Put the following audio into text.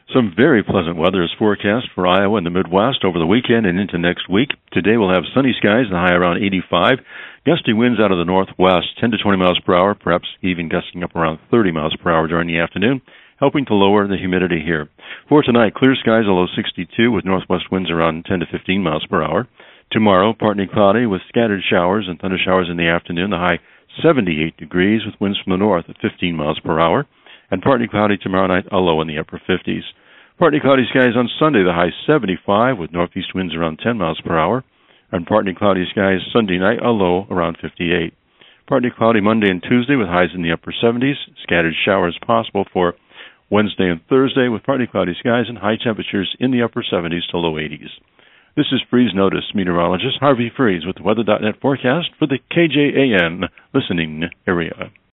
Some very pleasant weather is forecast for Iowa and the Midwest over the weekend and into next week. Today we'll have sunny skies, the high around 85. Gusty winds out of the northwest, 10 to 20 miles per hour, perhaps even gusting up around 30 miles per hour during the afternoon, helping to lower the humidity here. For tonight, clear skies, a low 62 with northwest winds around 10 to 15 miles per hour. Tomorrow, partly cloudy with scattered showers and thunder showers in the afternoon, the high 78 degrees with winds from the north at 15 miles per hour. And partly cloudy tomorrow night, a low in the upper 50s. Partly cloudy skies on Sunday, the high 75 with northeast winds around 10 miles per hour. And partly cloudy skies Sunday night, a low around 58. Partly cloudy Monday and Tuesday with highs in the upper 70s. Scattered showers possible for Wednesday and Thursday with partly cloudy skies and high temperatures in the upper 70s to low 80s. This is Freeze Notice meteorologist Harvey Freeze with the Weather.net forecast for the KJAN listening area.